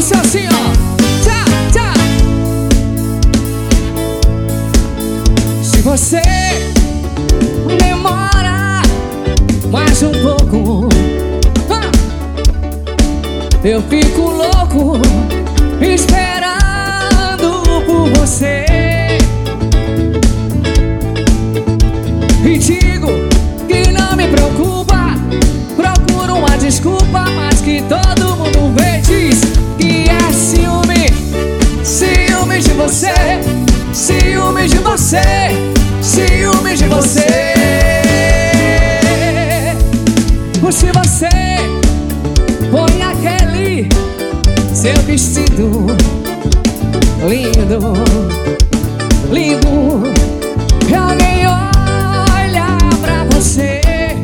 céu assim, ó. Tchá, tchá. Se você demora mais um pouco, eu fico louco esperando por você. E digo que não me preocupa, procuro uma desculpa, mas que todo mundo vê. Diz que é ciúme, ciúme de você, ciúme de você, ciúme de você. Se você põe aquele seu vestido lindo, lindo, e alguém olha pra você,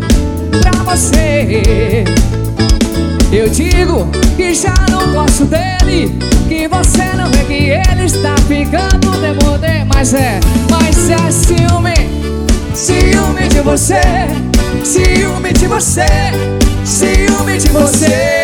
eu digo que já não gosto dele, que você não vê que ele está ficando demodé. Mas é ciúme, ciúme de você, ciúme de você, ciúme de você.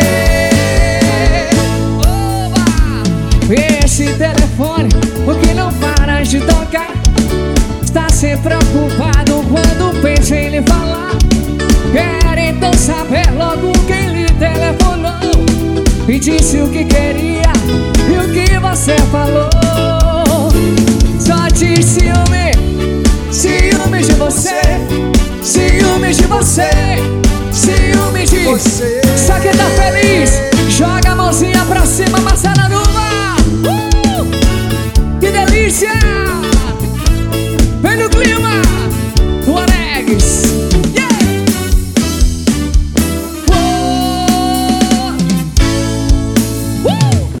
Oba! Esse telefone, o que não para de tocar, está sempre preocupado quando pensa em lhe falar. Quer então saber logo quem lhe telefonou e disse o que queria e o que você falou. Só de ciúme, ciúme de você, ciúme de você, ciúme de você. Só quem tá feliz, joga a mãozinha pra cima, Marcela.